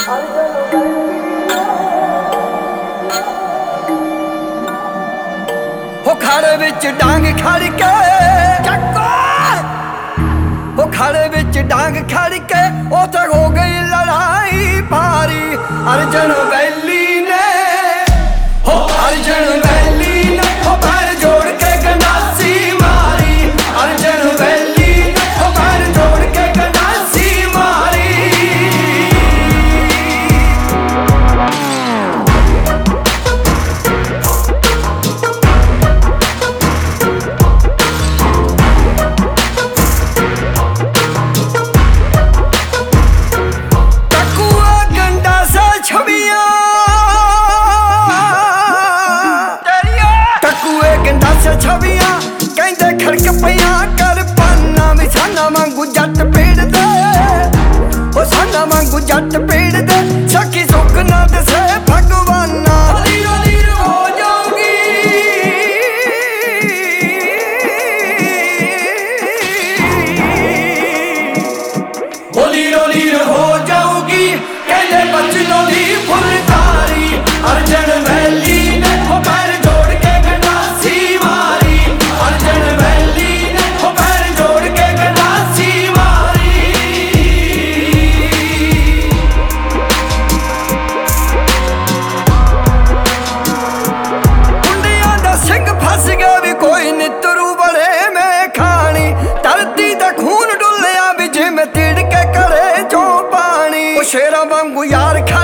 हो खाड़े विच डांग खड़ के हो खाड़े विच डांग खड़ के उते हो गई लड़ाई भारी। अर्जन वैली ने हो अर्जन वैली ने हो पैर जोड़ के गंडासी मारी। अर्जन वैली ने हो पैर जोड़ के गंडासी मारी। छवियां कहते खड़क पिया कर पाना भी साना वांगू जट पेड़ दे ओ साना वांगू जट पेड़ दे सखी सुख ना दसे भगवाना। लीरो लीरो हो जाऊंगी ओ लीरो लीरो हो जाऊंगी कहते बचनों दी फुलकारी। अर्जन वैली ने हो पैर जोड़ के गंडासी मारी। अर्जन वैली ने हो पैर जोड़ के गंडासी मारी। कुंडियां दा सिंह फस गया भी कोई नितरू बड़े में खानी। धरती दा खून डुलिया भी जिमें तिड़ के करे जो पानी। ओ शेरां वांगू यार